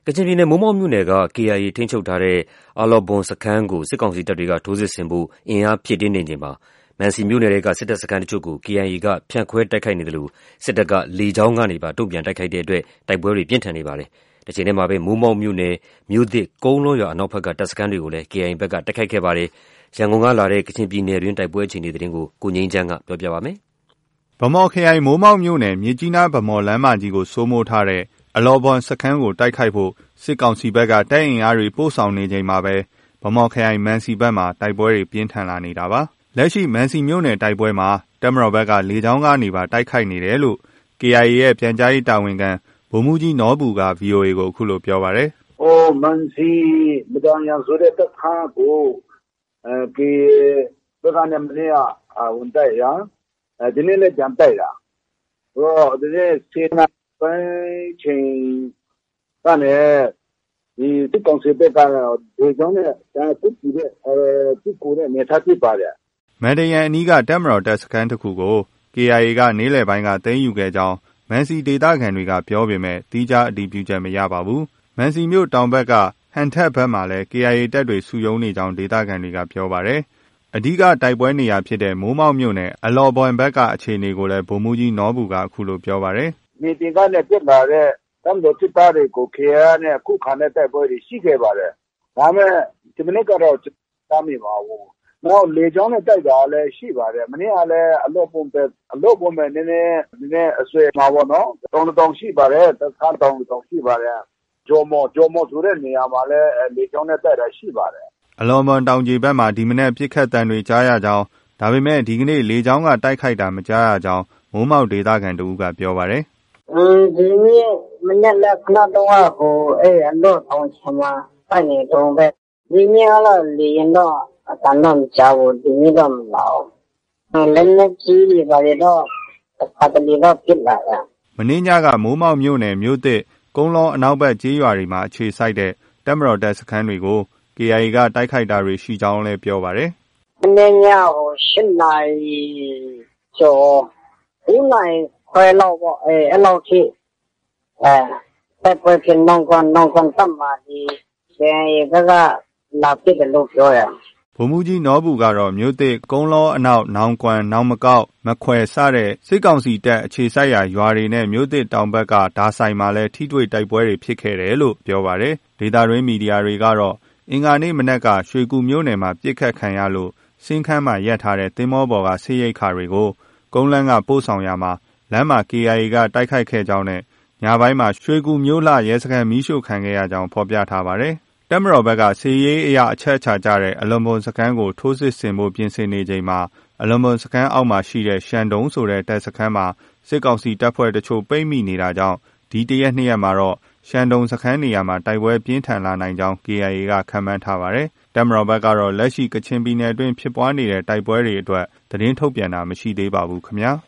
ကချင်ပြည်နယ်မိုးမောက်မြို့နယ်က KIA ထိန်းချုပ်ထားတဲ့ အလော့ဘွမ်စခန်းကိုစစ်ကောင်စီတပ်တွေကထိုးစစ်ဆင်ဖို့အင်အားဖြည့်တင်းနေချိန်မှာမံစီမြို့နယ်ထဲကစစ်တပ်စခန်းတချို့ကို KIA ကဖြန့်ခွဲတိုက်ခိုက်နေသလိုစစ်တပ်ကလေကြောင်းကနေပါတုံ့ပြန်တိုက်ခိုက်တဲ့အတွက်တိုက်ပွဲတွေပြင်းထန်နေပါတယ်။တချိန်တည်းမှာပဲမိုးမောက်မြို့နယ်မြို့သစ်ကုန်းလောရွာအနောက်ဘက်ကတပ်စခန်းတွေကိုလည်း KIA ဘက်ကတိုက်ခိုက်ခဲ့ပါတယ်။ရန်ကုန်ကလာတဲ့ကချင်ပြည်နယ်တွင်းတိုက်ပွဲအခြေအနေသတင်းကိုကိုငြိမ်းချမ်းကပြောပြပါမယ်။ဗမော်ခရိုင်မိုးမောက်မြို့နယ်မြစ်ကြီးနားဗမော်လမ်းမကြီးကိုစိုးမိုးထားတဲ့အလော့ဘွမ်စခန်းကိုတိုက်ခိုက်ဖို့စစ်ကောင်စီဘက်ကတပ်အင်အားတွေပို့ဆောင်နေချိန်မှာပဲဗမော်ခရိုင်မန်စီဘက်မှာတိုက်ပွဲတွေပြင်းထန်လာနေတာပါ။လက်ရှိမန်စီမြို့နယ်တိုက်ပွဲမှာတပ်မတော်ဘက်ကလေကြောင်းကနေပါတိုက်ခိုက်နေတယ်လို့ KIA ရဲ့ပြန်ကြားရေးတာဝန်ခံဗိုလ်မှူးကြီးနော်ဘူက VOA ကိုအခုလိုပြောပါတယ်။မန်စီမဒန်ယန်ဆိုတဲ့တပ်ခန်းကိုKIA ဘက်ကလည်းမနေ့ကဝင်တိုက်ရဒီနေ့လည်းပြန်တိုက်တာ။ဒီနေ့စေနာပိုင်းချိန်ကနေဒီစစ်ကောင်စီဘက်ကလေကြောင်းနဲ့ပုတ်ပြီးတဲ့နေထားဖြစ်ပါတယ်။မန်တယန်အနီးကတပ်မတော်တပ်စခန်းတစ်ခုကို KIA ကနေ့လယ်ပိုင်းကသိမ်းယူခဲ့ကြောင်းမန်စီဒေသခံတွေကပြောပေမဲ့တိကျအတည်ပြုချက်မရပါဘူး။မန်စီမြို့တောင်ဘက်ကဟန်ထက်ဘက်မှာလည်း KIA တပ်တွေစုရုံးနေကြောင်းဒေသခံတွေကပြောပါတယ်။အဓိကတိုက်ပွဲနေရာဖြစ်တဲ့မိုးမောက်မြို့နယ်အလော်ဘွမ်ဘက်ကအခြေအနေကိုလည်းဗိုလ်မှူးကြီးနော်ဘူကအခုလိုပြောပါတယ်။မြေပြင်ကနေပြစ်လာတဲ့တမ်တော်စစ်သားတွေကို KIA နဲ့ခုခံတဲ့တိုက်ပွဲတွေရှိခဲ့ပါတယ်။ဒါပေမဲ့ဒီမနေ့ကတော့တားမိပါဘူး။နောက်လေကြောင်းနဲ့တိုက်တာလည်းရှိပါတယ်။မနေ့ကလည်းအလော့ဘွမ်ပဲနည်းနည်းအဆွဲမှာပေါ့နော်။တောင်ရှိပါတယ်။တစ်ခါတောင်ရှိပါတယ်။ဂျော်မောဆိုတဲ့နေရာမှာလည်းလေကြောင်းနဲ့တိုက်တာရှိပါတယ်။အလော့ဘွမ်တောင်ကြီးဘက်မှာဒီမနေ့ပြစ်ခတ်တံတွေကြားရကြောင်းဒါပေမဲ့ဒီကနေ့လေကြောင်းကတိုက်ခိုက်တာမကြားရကြောင်းမိုးမောက်ဒေသခံတဦးကပြောပါတယ်။ဒီနေ့မနေ့ကခဏတော့အလော့တောင်ချမှာတိုက်နေတော့ပဲဒီနေ့ကတော့လေရင်တော့အတန်တော့မကြားဘူးဒီနေ့တော့မလာဘူး။လည်းကြီးတွေပါတော့အတလီတော့ပြစ်လာတာ။မနေ့ညကမိုးမောက်မြို့နယ်မြို့သစ်ကုန်းလောအနောက်ဘက်ကျေးရွာတွေမှာအခြေစိုက်တဲ့တပ်မတော်တပ်စခန်းတွေကို KIA ကတိုက်ခိုက်တာတွေရှိကြောင်းလည်းပြောပါတယ်။မနေ့ည8 နာရီကျော်9 နာရီခွဲလောက်ပေါ့အဲ့လောက်ထိတိုက်ပွဲဖြစ်နောင်ကွန်တပ်မှာဒီKIA ဘက်ကလာပစ်တယ်လို့ပြောရဗိုလ်မှူးကြီးနော်ဘူကတော့မြို့သစ်ကုန်းလောအနောက်နောင်ကွမ်နောင်မကောက်မခွဲစတဲ့စစ်ကောင်စီတပ်အခြေစိုက်ရာရွာတွေနဲ့မြို့သစ်တောင်ဘက်ကဒါဆိုင်မှာလည်းထိတွေ့တိုက်ပွဲတွေဖြစ်ခဲ့တယ်လို့ပြောပါတယ်ဒေသတွင်းမီဒီယာတွေကတော့အင်္ဂါနေ့မနက်ကရွှေကူမြို့နယ်မှာပြစ်ခတ်ခံရလို့စင်းခန်းမှာရပ်ထားတဲ့သင်္ဘောပေါ်ကဆေးရိတ်ခါတွေကိုကုန်းလန်းကပို့ဆောင်ရာမှာလမ်းမှာ KIA ကတိုက်ခိုက်ခဲ့ကြောင်းနဲ့ညပိုင်းမှာရွှေကူမြို့လှရဲစခန်းမီးရှို့ခံခဲ့ရကြောင်းဖော်ပြထားပါတယ်။တပ်မတော်ဘက်ကစီရေးအရာအချက်ချကြတဲ့အလွန်ဘွမ်စခန်းကိုထိုးစစ်ဆင်ဖို့ပြင်ဆင်နေချိန်မှာအလွန်ဘွမ်စခန်းအောက်မှာရှိတဲ့ရှန်တုံးဆိုတဲ့တပ်စခန်းမှာစစ်ကောင်စီတပ်ဖွဲ့တချို့ပိတ်မိနေတာကြောင့်ဒီတရက်နှစ်ရက်မှာတော့ရှန်တုံစခန်းနေရာမှာတိုက်ပွဲပြင်းထန်လာနိုင်ကြောင်း KIA ကခန့်မှန်းထားပါတယ်။တပ်မတော်ဘက်ကတော့လက်ရှိကချင်ပြည်နယ်အတွင်းဖြစ်ပွားနေတဲ့တိုက်ပွဲတွေအတွက်သတင်းထုတ်ပြန်တာမရှိသေးပါဘူးခင်ဗျာ။